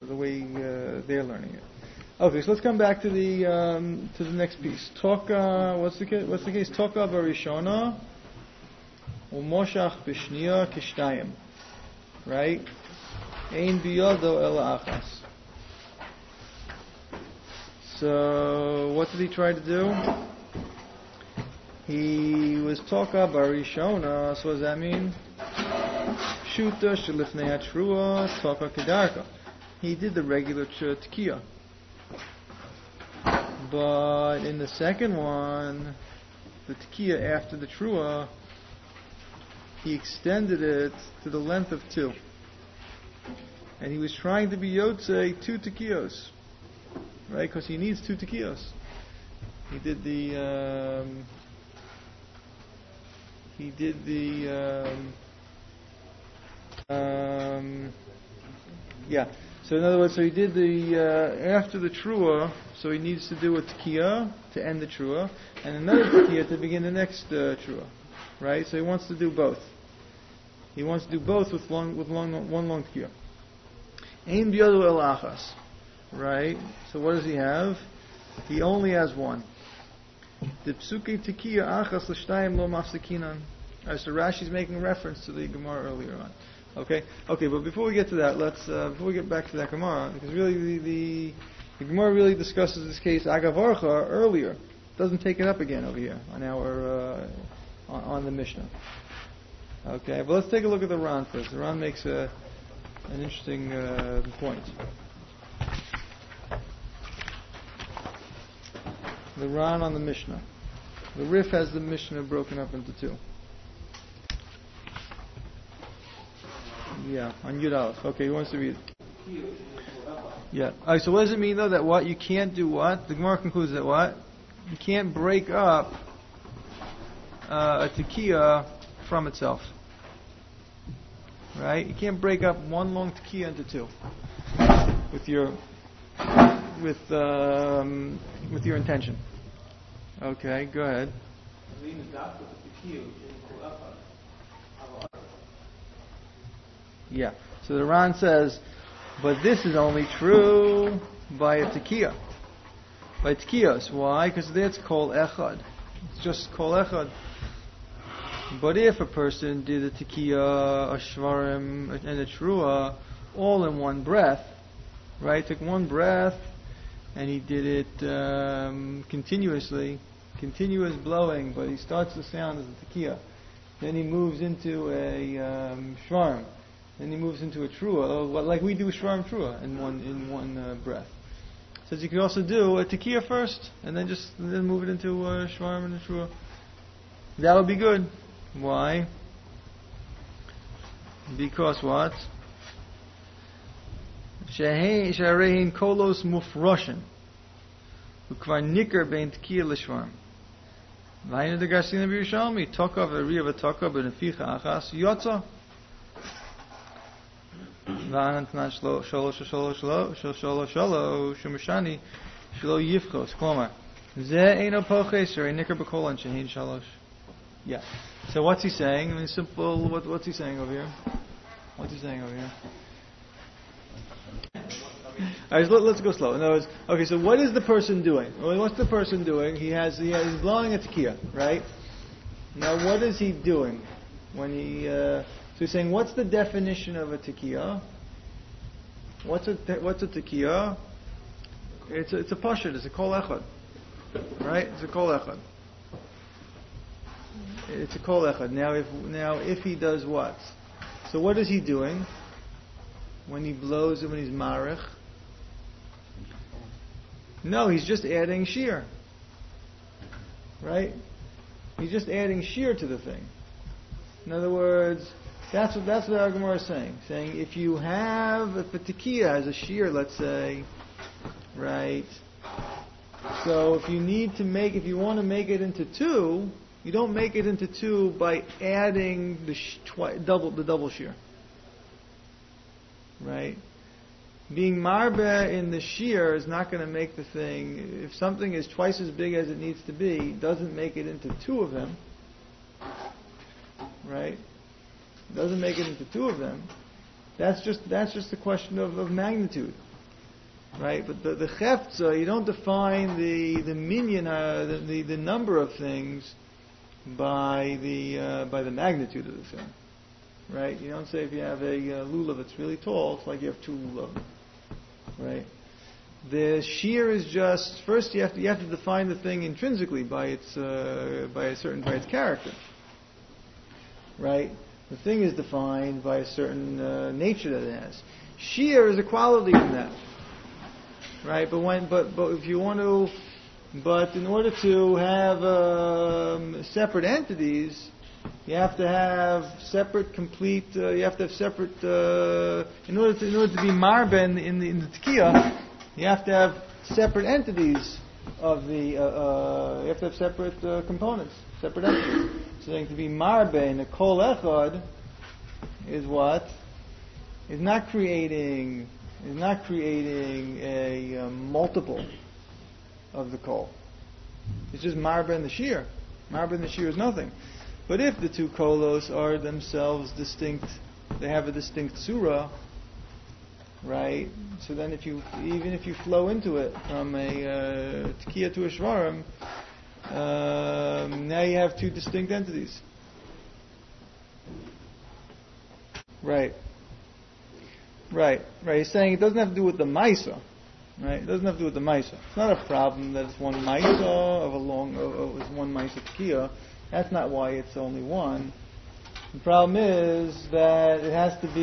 the way they're learning it. Okay, so let's come back to the next piece. Toka, what's the case? Toka barishona, umoshach b'shniya kishtayim. Right? Ein biyado ela achas. So, what did he try to do? He was Toka barishona. So what does that mean? Shuta shelifnei hatrua Toka kedarka. He did the regular tekiya. But in the second one, the tekiya after the trua, he extended it to the length of 2. And he was trying to be yotzei 2 tekiyos. Right? Because he needs 2 tekiyos. He did So in other words, he did after the trua, so he needs to do a tekiya to end the trua, and another tekiya to begin the next trua, right? So he wants to do both. He wants to do both with one long tekiya. Ein biyado el achas, right? So what does he have? He only has one. The psuke tekiya achas l'shtayim lo mafsekinan. So Rashi's making reference to the Gemara earlier on. Okay, but before we get to that, before we get back to that Gemara, because really the Gemara really discusses this case Agavarcha earlier, doesn't take it up again over here on our on the Mishnah. Okay, but let's take a look at the Ran first. The Ran makes an interesting point. The Ran on the Mishnah. The Rif has the Mishnah broken up into 2. Yeah, on Yud Aleph. Okay, who wants to read it? Yeah. Alright, so what does it mean though that what? You can't do what? The Gemara concludes that what? You can't break up a tekiya from itself. Right? You can't break up one long tekiya into 2 with your intention. Okay, go ahead. Yeah. So the Ran says, but this is only true by a tekiya. By tekiyos. Why? Because that's kol echad. It's just kol echad. But if a person did a tekiya, a shvarim, and a trua all in one breath, right? Took one breath and he did it continuously, continuous blowing, but he starts the sound as a tekiya. Then he moves into a shvarim. Then he moves into a trua, like we do shvarim trua in one breath. Says you could also do a tekiya first, and then move it into a shvarim and a trua. That would be good. Why? Because what? Sharein kolos mufroshin, ukvar nikar bein tekiya l'shvarim. Vayne de Garsina b'Yerushalmi tokav ariya v'tokav b'neficha achas yotza. והנתנן שלו, שמשני, שלו יפחוס. כלומר, זה אינו פוחס, הרי ניקר בקולן שהין 3. Yeah. So what's he saying? I mean, simple, what's he saying over here? Alright, let's go slow. In other words, okay, so what is the person doing? Well, what's the person doing? He's blowing a tekiya, right? Now what is he doing when he... So he's saying, what's the definition of a tekiya? What's a tekiya? It's a pashut. It's a kol echad, right? It's a kol echad. It's a kol echad. Now, if he does what? So what is he doing when he blows and when he's marich? No, he's just adding shear, right? He's just adding shear to the thing. In other words, that's what our Gemara is saying. Saying if a tekiya has a shear, let's say, right? So if you want to make it into 2, you don't make it into 2 by adding the double shear, right? Being marbe in the shear is not going to make the thing. If something is twice as big as it needs to be, doesn't make it into 2 of them, right? Doesn't make it into 2 of them. That's just a question of magnitude. right? But the chefza, you don't define the minyan, the number of things by the magnitude of the thing, right? You don't say if you have a lulav that's really tall, it's like you have two lulav, right? The shear is just first you have to define the thing intrinsically by its character, right? The thing is defined by a certain nature that it has. Shear is a quality in that, right? But if you want to, but in order to have separate entities, you have to have separate, complete. You have to have separate. In order to be marben in the tekiah, you have to have separate entities of the. You have to have separate components, separate entities. So to be marben, a kol echad, is what? Is not creating a multiple of the kol. It's just marben the shear. Marben the shear is nothing. But if the two kolos are themselves distinct, they have a distinct surah, right? So then even if you flow into it from a tekiah to a shvarim, now you have two distinct entities. Right. He's saying it doesn't have to do with the maisa, right? It doesn't have to do with the maisa. It's not a problem that it's one maisa it's one maisa tekiah. That's not why it's only one. The problem is that it has to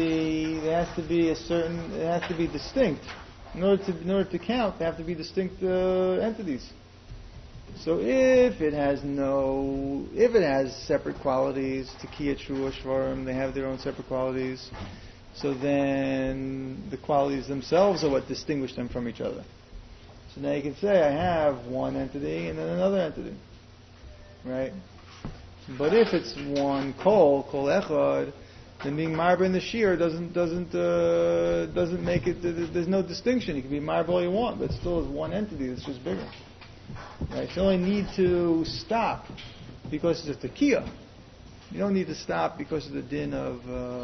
be distinct. In order to count, they have to be distinct entities. So if it has separate qualities, tekiah, trua, shvarim, they have their own separate qualities. So then the qualities themselves are what distinguish them from each other. So now you can say I have one entity and then another entity, right? But if it's one kol echad, then being marba in the shear doesn't make it. There's no distinction. You can be marba all you want, but it still is one entity that's just bigger. Right? So you only need to stop because it's a tekiah. You don't need to stop because of the din of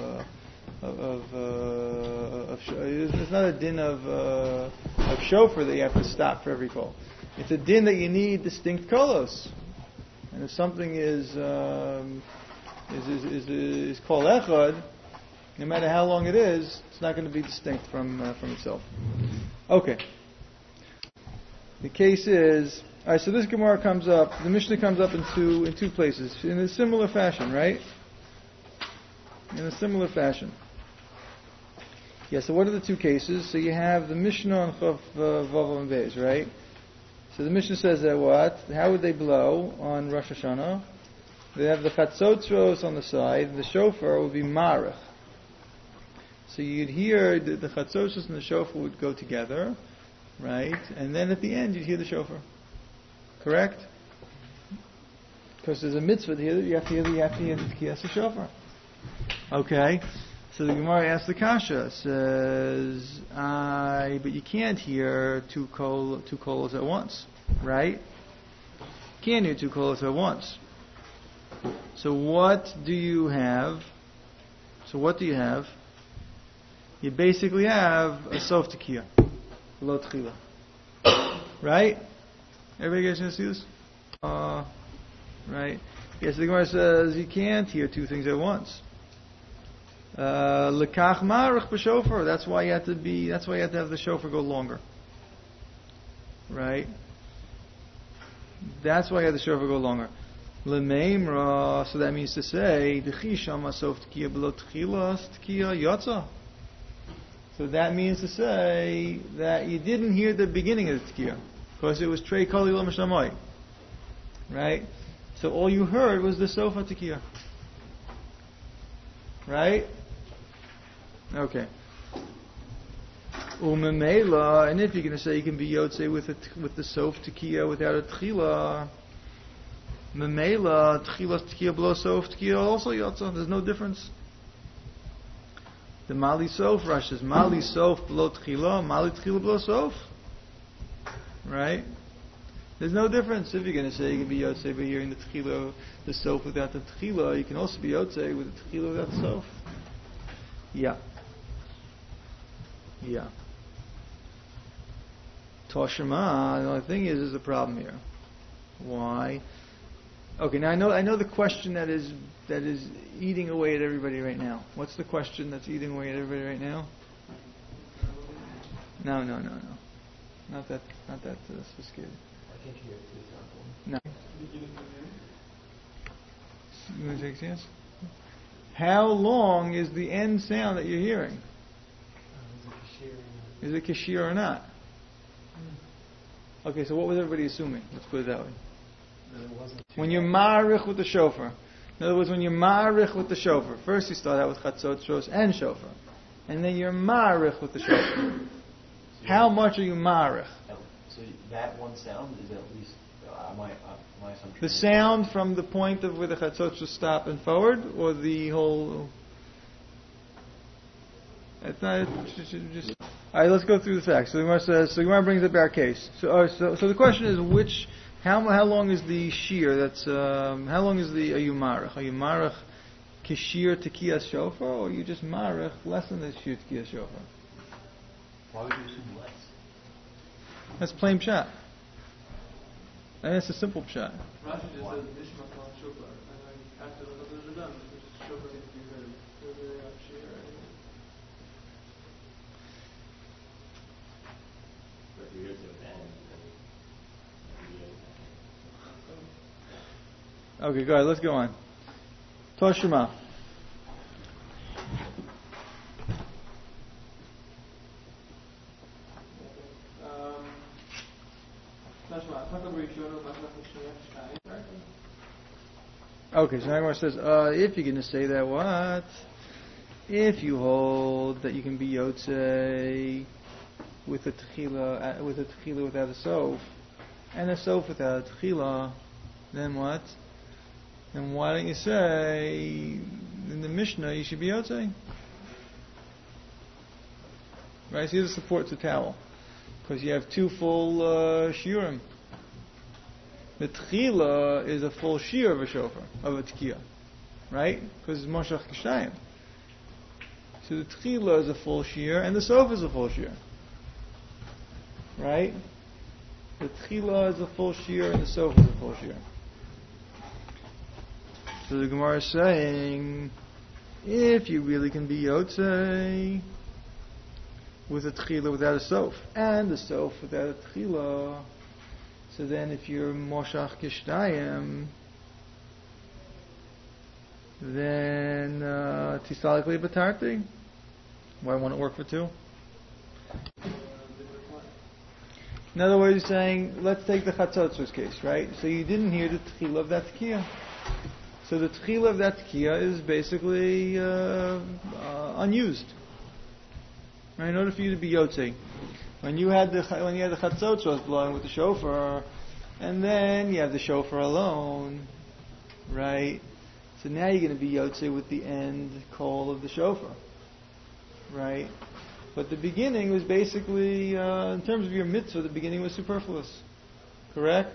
it's not a din of shofar that you have to stop for every kol. It's a din that you need distinct kolos. And if something is kol echad, no matter how long it is, it's not going to be distinct from itself. Okay. The case is, all right. So this Gemara comes up. The Mishnah comes up in two places in a similar fashion, right? In a similar fashion. Yeah. So what are the two cases? So you have the Mishnah on Chav Vav and Beis, right? So the Mishnah says that what? How would they blow on Rosh Hashanah? They have the chatzotzros on the side, and the shofar would be marach. So you'd hear the chatzotzros and the shofar would go together, right? And then at the end you'd hear the shofar. Correct? Because there's a mitzvah here that you have to hear the tekiyas shofar. Okay. So the Gemara asks the kasha, says, but you can't hear two kolos at once, right? You can't hear two kolos at once. So what do you have? You basically have a sof tekiyah, lo tchila, right? Everybody guys gonna see this? Right? Yes, the Gemara says you can't hear two things at once. Lekach marach b'shofar. That's why you have to have the shofar go longer. Right? That's why you have the shofar go longer. Lemeimra. So that means to say, Dechi shama sof tekiah below techilas tekiah yotza. So that means to say that you didn't hear the beginning of the tekiah because it was trei kali lo mishamai. Right? So all you heard was the sofa tekiah. Right? Okay. Umemela, and if you're going to say you can be yotze with the sof tekiah without a tchila, memela tchilas tekiah below sof tekiah also yotze. There's no difference. The mali sof Rashi is mali sof below tchila, mali tchila below sof. Right? There's no difference. If you're going to say you can be yotze by hearing the tchila, the sof without the tchila, you can also be yotze with the tchila without the sof. Yeah. Toshima, the only thing is there's a problem here. Why? Okay, now I know the question that is eating away at everybody right now. What's the question that's eating away at everybody right now? No. Not that sophisticated. I think here it's example. No. You want to take a chance? How long is the end sound that you're hearing? Is it kashir or not? Okay, so what was everybody assuming? Let's put it that way. When you're ma'arich with the shofar. In other words, when you're ma'arich with the shofar. First you start out with chatzot, shos, and shofar. And then you're ma'arich with the shofar. How much are you ma'arich? So that one sound is at least, my assumption. The sound from the point of where the chatzot should stop and forward, or the whole... It's not just... Alright, let's go through the facts. So the Gemara says, Gemara brings up our case. So the question is how long is the shear? How long is the marach? Are you marach kishir tekiyas shofar, or are you just marach less than the shir tekiyas shofar? Why would you assume less? That's plain pshat. And it's a simple pshat. Rashi just says nishma kol shofar, and after the others are done, shofar needs to be heard. Whether they have shear or anything. But you hear the Okay, go ahead. Let's go on. Toshima. Okay, so Nagmar says, if you're going to say that, what? If you hold that you can be yotzei with a tchila without a sof, and a sof without a tchila, then what? Then why don't you say in the Mishnah you should be yotzei? Right? So this supports the towel because you have two full shiurim. The tchila is a full shiur of a shofar, of a tekiah, right? Because it's moshach kishayim. So the tchila is a full shiur, and the sof is a full shiur, right? The tchila is a full shiur, and the sof is a full shiur. So the Gemara is saying, if you really can be yotzei with a tchila without a sof, and a sof without a tchila, so then if you're moshach kishtayim, then tisalikli batarti. Why won't it work for two? In other words, you're saying, let's take the chatzotzus case, right? So you didn't hear the tchila of that tekiah. So the tchila of that tekiah is basically unused. Right? In order for you to be yotzei, when you had the chatzotzus blowing with the shofar, and then you have the shofar alone, right? So now you're going to be yotzei with the end call of the shofar, right? But the beginning was basically, in terms of your mitzvah, the beginning was superfluous, correct?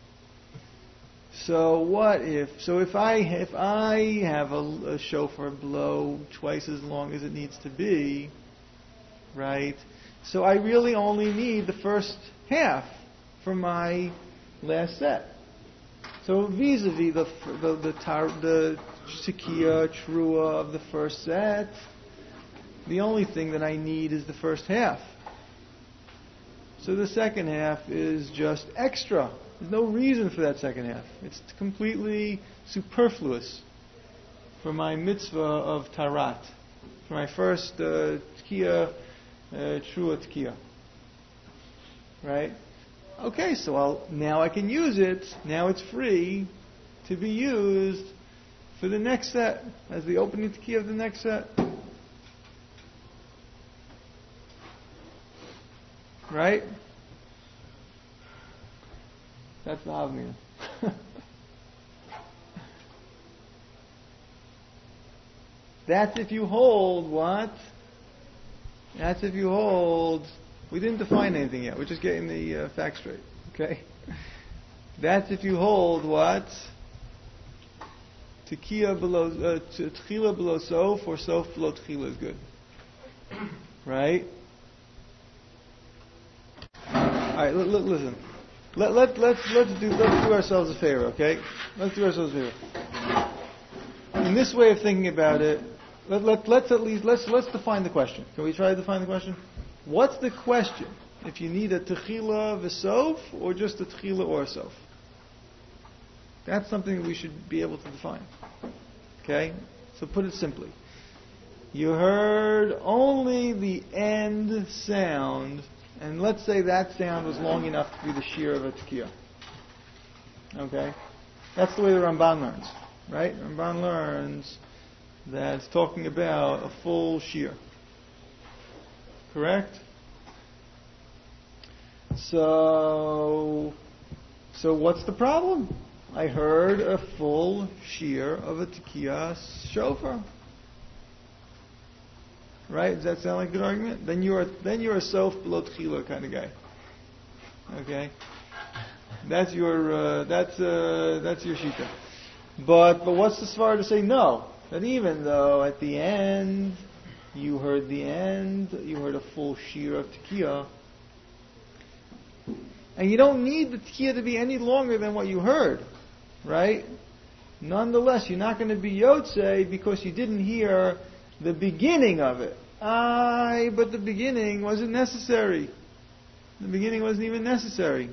So what if? So if I have a shofar blow twice as long as it needs to be, right? So I really only need the first half for my last set. So vis-a-vis the tekiah trua of the first set, the only thing that I need is the first half. So the second half is just extra. There's no reason for that second half. It's completely superfluous for my mitzvah of tarat, for my first tekiah, trua tekiah. Right? Okay, so now I can use it. Now it's free to be used for the next set, as the opening tekiah of the next set. Right? That's the Avnir. That's if you hold what? That's if you hold. We didn't define anything yet. We're just getting the facts straight. Okay? That's if you hold what? Tekiah below, tchila below sof, or sof below tchila is good. Right? Alright, right, listen. Let's do ourselves a favor, okay? Let's do ourselves a favor. In this way of thinking about it, let's define the question. Can we try to define the question? What's the question? If you need a techila v'sof or just a techila or a sof? That's something we should be able to define. Okay? So put it simply. You heard only the end sound, and let's say that sound was long enough to be the shear of a tekiah. Okay? That's the way the Ramban learns. Right? Ramban learns that it's talking about a full shear. Correct? So what's the problem? I heard a full shear of a tekiah shofar. Right? Does that sound like a good argument? Then you're a sof below tchila kind of guy. Okay? That's your shita. But what's the svara to say no? That even though at the end you heard a full shear of tekiah, and you don't need the tekiah to be any longer than what you heard, right? Nonetheless, you're not going to be yotzei because you didn't hear the beginning of it. But the beginning wasn't necessary. The beginning wasn't even necessary.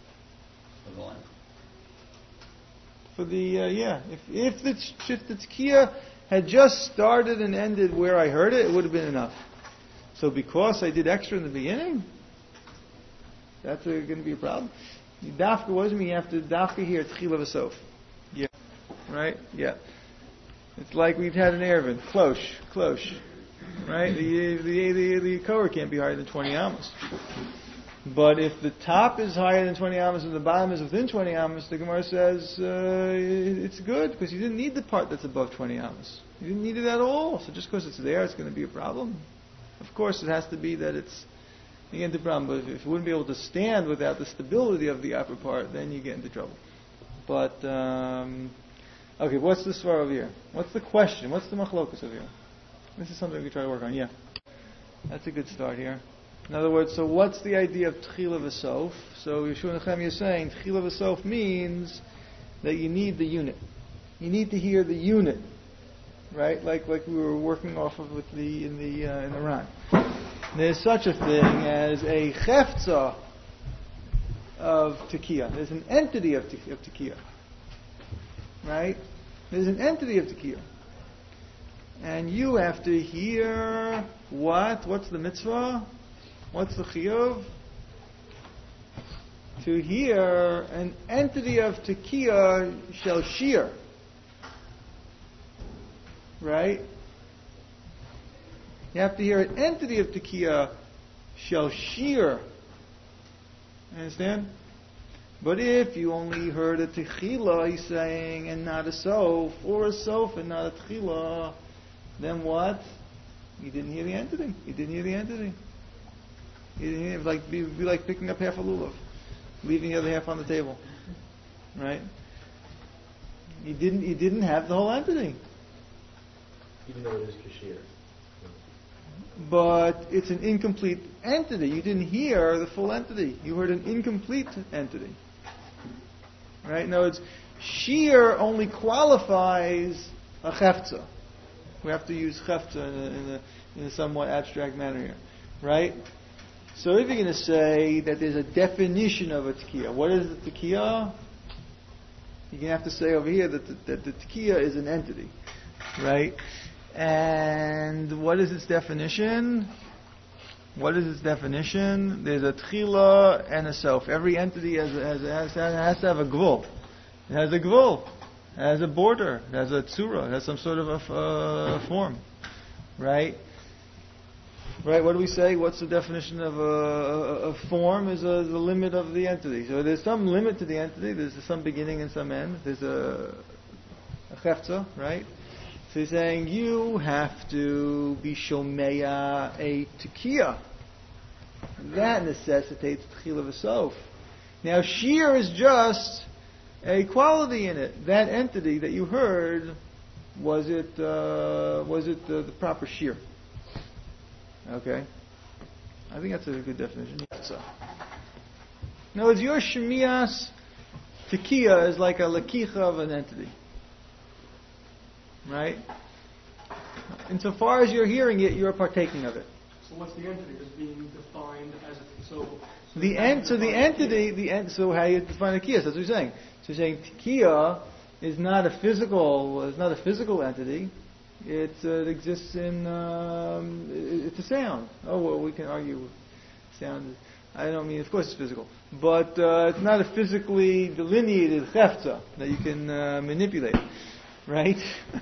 For the if the tekiah had just started and ended where I heard it, it would have been enough. So because I did extra in the beginning, that's going to be a problem. Dafka wasn't me. You have to dafka here tchila v'sof. Yeah, right. Yeah, it's like we've had an erevin cloche, right? The koher can't be higher than 20 amos. But if the top is higher than 20 amos and the bottom is within 20 amos, the Gemara says it's good because you didn't need the part that's above 20 amos. You didn't need it at all. So just because it's there, it's going to be a problem. Of course, it has to be that it's you get into problem. But if you wouldn't be able to stand without the stability of the upper part, then you get into trouble. But okay, what's the svar over here? What's the question? What's the machlokas over here? This is something we can try to work on. Yeah, that's a good start here. In other words, so what's the idea of tchila v'sof? So Yeshua Nechemia is saying tchila v'sof means that you need the unit. You need to hear the unit, right? Like we were working off of with in the Ran. There's such a thing as a cheftza of tekiah. There's an entity of tekiah, right? There's an entity of tekiah, and you have to hear what? What's the mitzvah? What's the chiyuv? To hear an entity of tekiah shall shear. Right? You have to hear an entity of tekiah shall shear. Understand? But if you only heard a techila, he's saying, and not a sof, or a sof and not a techila, then what? You didn't hear the entity. You didn't hear the entity. It would be like picking up half a lulav, leaving the other half on the table, right? You didn't have the whole entity, even though it is kashir. But it's an incomplete entity. You didn't hear the full entity. You heard an incomplete entity, right? No, it's shear only qualifies a cheftza. We have to use cheftza in a somewhat abstract manner here, right? So if you're going to say that there's a definition of a tekiah, what is the tekiah? You're going to have to say over here that the tekiah is an entity, right? And what is its definition? What is its definition? There's a tchila and a sof. Every entity has to have a gvul. It has a gvul. It has a border. It has a tzura. It has some sort of a form, right? Right, what do we say? What's the definition of a form? Is the limit of the entity. So there's some limit to the entity. There's some beginning and some end. There's a cheftza, right? So he's saying you have to be shomeya a tekiah. That necessitates tchila v'sof. Now shear is just a quality in it. That entity that you heard, was it the proper shear? Okay, I think that's a good definition. In other words, your shemias tekiah is like a lakicha of an entity. Right? Insofar as you're hearing it, you're partaking of it. So what's the entity? Is being defined as so how you define tekiah? That's what you're saying. So you're saying tekiah is not a physical entity. It exists in it's a sound. Oh well, we can argue sound. I don't mean, of course, it's physical, but it's not a physically delineated chefza that you can manipulate, right?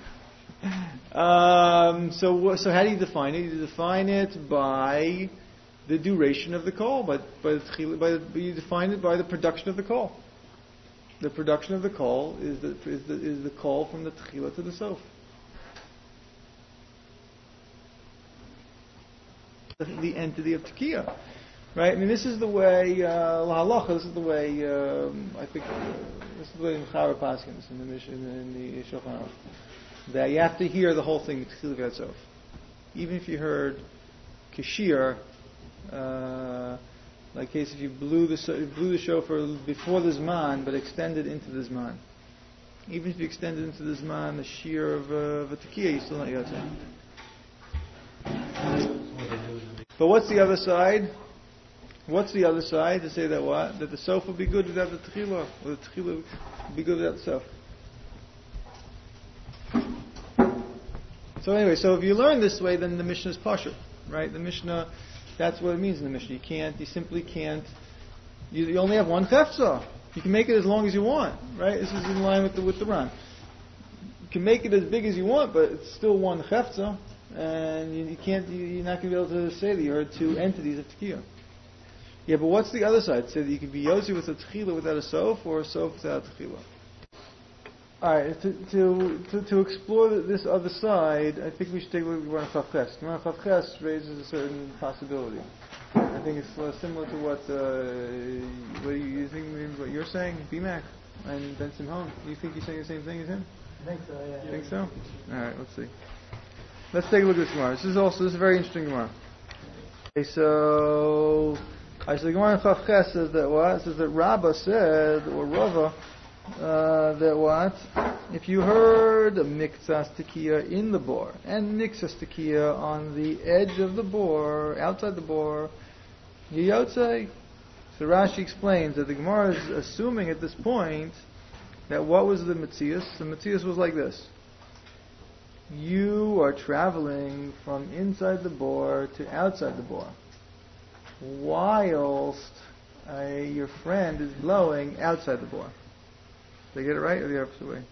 So how do you define it? You define it by the duration of the call, you define it by the production of the call. The production of the call is the call from the tchila to the sof. The entity of tekiah, right? I mean, this is the way lahalacha. This is the way I think this is the way Mechaber Paskins in the Mishnah in the Shulchan Aruch. That you have to hear the whole thing tekiah v'atzof. Even if you heard kashir, like case if you blew the shofar before the zman but extended into the zman. Even if you extended into the zman the shear of a tekiah, you still not yotzei. But what's the other side? What's the other side to say that what? That the sof will be good without the tchila, or the tchila will be good without the sof. So anyway, so if you learn this way, then the Mishnah is pasha, right? The Mishnah, that's what it means in the Mishnah. You simply can't. You only have one chefza. You can make it as long as you want, right? This is in line with the Ran. You can make it as big as you want, but it's still one chefza. And you can't. You're not going to be able to say that you heard two entities of tekiah. Yeah, but what's the other side? Say that you can be yotzi with a tekilah without a sof, or a sof without a tekilah. All right. To explore this other side, I think we should take a look at Gemara Chavches. Gemara Chavches raises a certain possibility. I think it's similar to what you think what you're saying, BMAC and Ben Simon. Do you think you're saying the same thing as him? I think so. Yeah. You think so? All right. Let's see. Let's take a look at this Gemara. This is a very interesting Gemara. Okay, so the Gemara in Chavches says that what? It says that Rabbah said, or Rava, that what? If you heard a miktsas tekiah in the bor, and miktsas tekiah on the edge of the bor, outside the bor, you yotzei. So Rashi explains that the Gemara is assuming at this point that what was the Metzias? The Metzias was like this. You are traveling from inside the bor to outside the bor, whilst your friend is blowing outside the bor. Did I get it right, or the opposite way?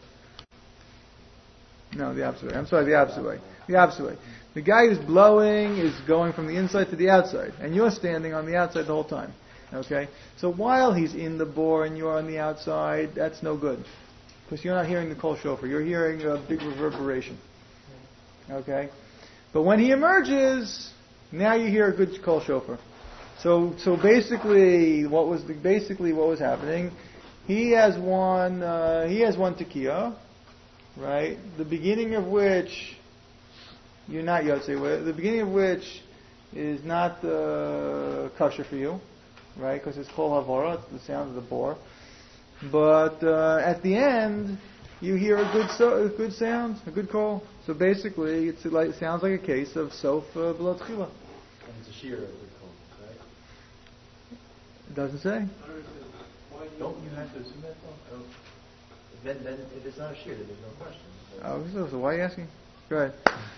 No, the opposite way. I'm sorry, the opposite way. The opposite way. The guy who's blowing is going from the inside to the outside, and you're standing on the outside the whole time. Okay? So while he's in the bor and you're on the outside, that's no good. Because you're not hearing the kol shofar. You're hearing a big reverberation. Okay? But when he emerges, now you hear a good kol shofar. So basically what was happening, he has one tekiah, right? The beginning of which you're not yotzei with, the beginning of which is not kosher for you, right? Because it's kol havara, it's the sound of the bor. But at the end, you hear a good sound, a good call. So basically, it sounds like a case of sof below tchila. And it's a shear of the call, right? It doesn't say. Don't you have to assume that though? Then if it's not a shear, then there's no question. So why are you asking? Go ahead.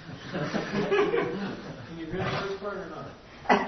Can you hear the first part or not?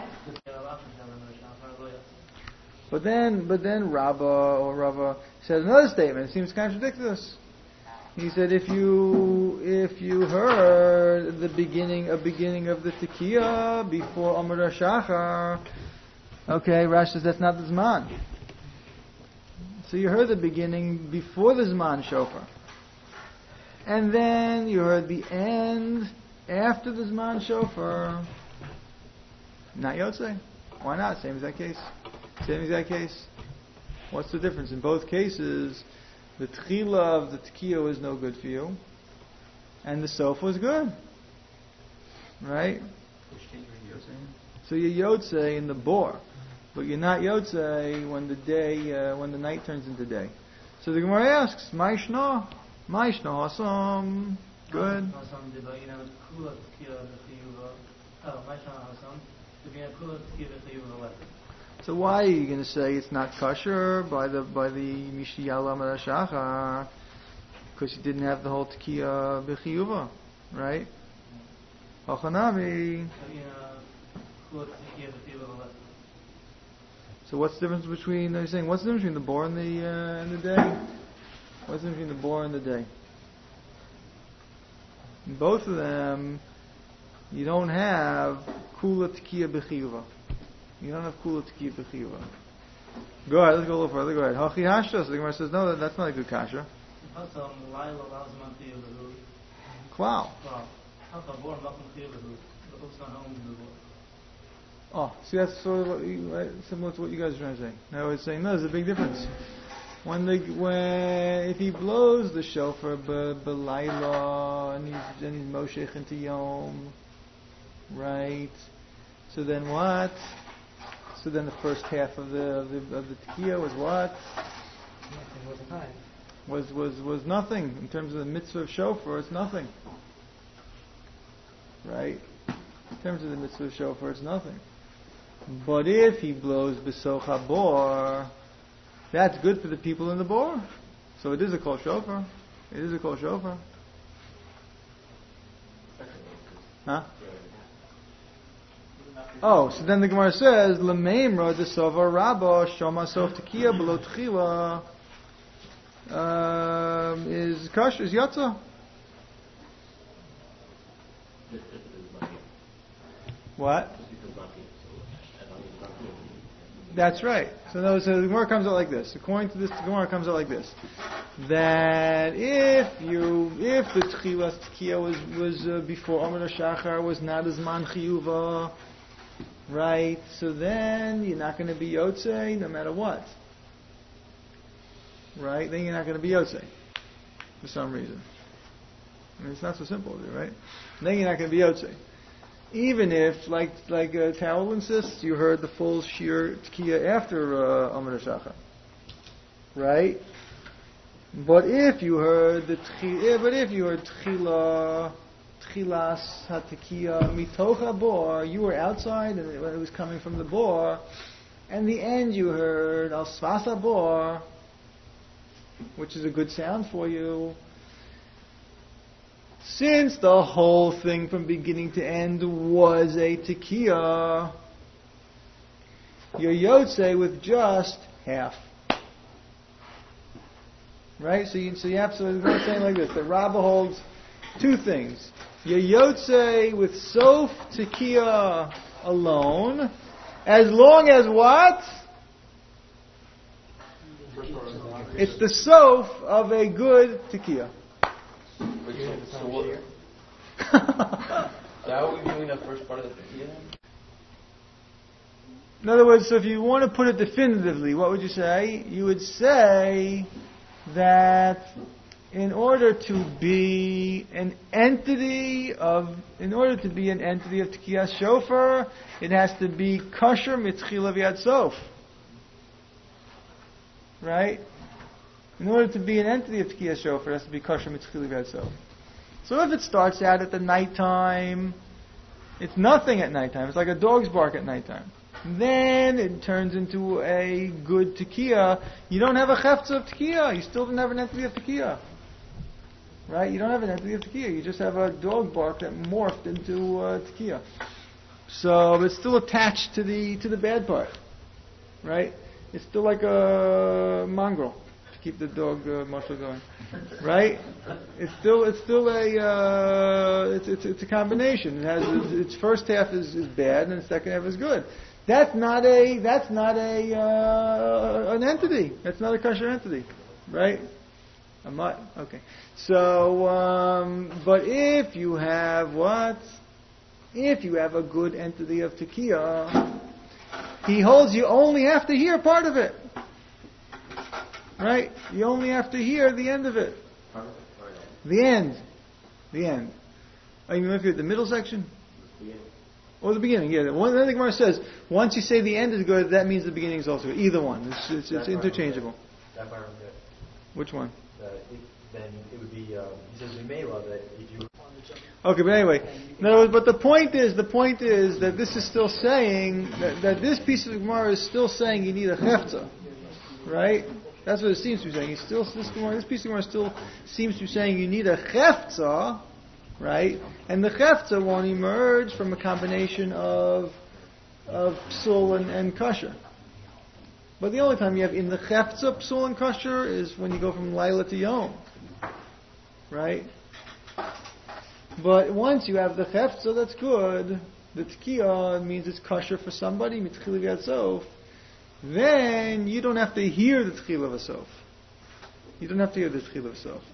But then Rava said another statement. It seems to contradict this. He said if you heard a beginning of the tekiah before Amar Shachar, okay, Rashi says that's not the Zman. So you heard the beginning before the Zman shofar. And then you heard the end after the Zman shofar. Not yotzei. Why not? Same exact case. What's the difference? In both cases, the tchila of the tekiah is no good for you, and the sof was good. Right? So you yotzei in the bor. but you're not Yotzei when the night turns into day. So the Gemara asks, Ma'ishna Hasam. Good. So why are you going to say it's not kosher by the Mishiyala Marashachar? Because you didn't have the whole Tekiya B'chiyuva, right? Hachanami. So what's the difference between? They're saying what's the difference between the bor and the day? What's the difference between the bor and the day? In both of them, you don't have kula Tekiya B'chiyuva. You don't have kula Tekiya B'chiyuva. Go ahead, let's go a little further. Go ahead. Hachi hashtas. The Gemara says no, that's not a good kasha. Wow. Oh, see, that's sort of similar to what you guys are trying to say. Now it's saying no, there's a big difference. If he blows the shofar b'layla and he's moshech into yom, right? So then what? So then the first half of the tekiya was what? Was nothing in terms of the mitzvah of shofar. It's nothing, right? In terms of the mitzvah of shofar, it's nothing. But if he blows b'soch habor, that's good for the people in the bor. So it is a kol shofar. It is a kol shofar. Huh? Oh, so then the Gemara says, L'meimra desova rabba shoma sof tekiya below tchila is kash, is yatza. What? That's right. So the Gemara comes out like this. According to this, the Gemara comes out like this: that if the tchilas tekiya was before Amar Shachar was not as man chiyuva, right? So then you're not going to be yotzei no matter what, right? Then you're not going to be yotzei for some reason. I mean, it's not so simple, right? Then you're not going to be yotzei. Even if, like Tarot insists, you heard the full shir tekiya after Amar Shachar, right? But if you heard tchilas hatekiya mitoch habor, you were outside and it was coming from the bor, and the end you heard al sfas habor, which is a good sound for you. Since the whole thing from beginning to end was a tekiya, you're yotzei with just half. Right? So you have to, I'm saying like this, the Rabbah holds two things. You're yotzei with sof tekiya alone, as long as what? It's the sof of a good tekiya. So how are we doing the first part of the tekiya? In other words, so if you want to put it definitively, what would you say? You would say that in order to be an entity of Tekiyas Shofar, it has to be kosher mitchila v'yad sof. Right? In order to be an entity of Tekiyas Shofar, it has to be kosher mitchila v'yad sof. So if it starts out at the nighttime, it's nothing at nighttime. It's like a dog's bark at nighttime. Then it turns into a good tekiya. You don't have a chefza of tekiya. You still don't have an entity of tekiya. Right? You don't have an entity of tekiya. You just have a dog bark that morphed into tekiya. So it's still attached to the bad part. Right? It's still like a mongrel to keep the dog muscle going. Right? It's still a combination. It has its first half is bad and the second half is good. That's not an entity. That's not a kosher entity, right? Okay. So, but if you have what? If you have a good entity of tekiya, he holds you only have to hear part of it, right? You only have to hear the end of it. The end. Are you looking at the middle section? Or the beginning, yeah. Then the Gemara says, once you say the end is good, that means the beginning is also good. Either one. It's interchangeable. That part, yeah. Which one? Then it would be, he says, Mimela, that if you... Okay, but anyway. No, but the point is that this is still saying, that this piece of the Gemara is still saying you need a chefza. Right? That's what it seems to be saying. This piece of Gemara still seems to be saying you need a chefza, right? And the chefza won't emerge from a combination of psul and kosher. But the only time you have in the chefza psul and kosher is when you go from Laila to Yom, right? But once you have the chefza, that's good. The tkiya means it's kosher for somebody, mitchil v'yad sof. Then you don't have to hear the tchil of a sof. You don't have to hear the tchil of a sof.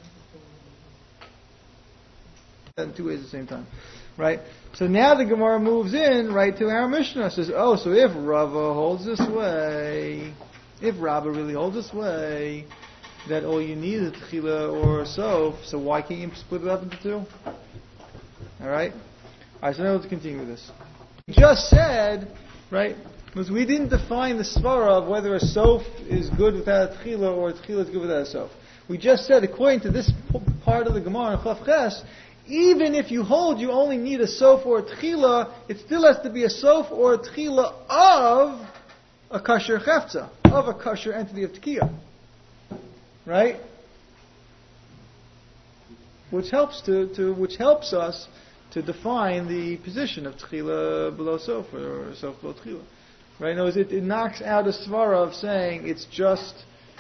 In two ways at the same time, right? So now the Gemara moves in right to our Mishnah. It says, oh, so if Rava holds this way, if Rava really holds this way, that all you need is tchila or sof, so why can't you split it up into two? All right, so now let's continue with this. We just said, right? Because we didn't define the svara of whether a sof is good without a tchila or a tchila is good without a sof. We just said, according to this part of the Gemara in Chaf Ches, even if you hold you only need a sof or a tchila, it still has to be a sof or a tchila of a kosher chefza, of a kosher entity of tkiya. Right? Which helps us to define the position of tchila below sof or sof below tchila. Right? In other words, it knocks out a svara of saying it's just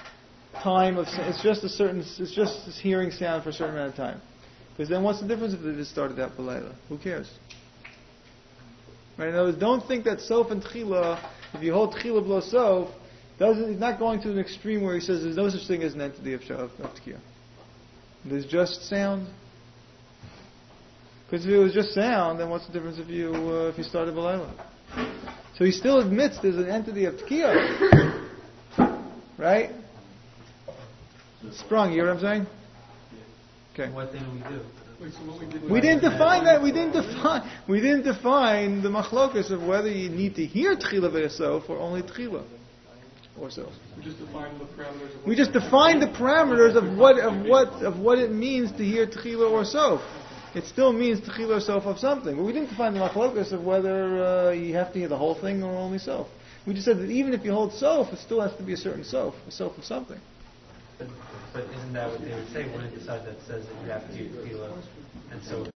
it's just hearing sound for a certain amount of time. Because then what's the difference if it just started out Balayla? Who cares? Right? In other words, don't think that sof and tchila, if you hold tchila below sof, he's not going to an extreme where he says there's no such thing as an entity of tkiya. There's just sound. Because if it was just sound, then what's the difference if you started Balayla? So he still admits there's an entity of tkiya. Right? Sprung, you hear what I'm saying? Okay. What then we do? We didn't define that. We didn't define the machlokas of whether you need to hear tchila v'yasof or only tchila or so. We just defined the parameters. We just defined the parameters of what it means to hear tchila or sof. It still means tchila or sof of something, but we didn't define the machlokas of whether you have to hear the whole thing or only sof. We just said that even if you hold sof, it still has to be a certain sof, a sof of something. But isn't that what they would say? Wouldn't decide that says that you have to do tefillah, and so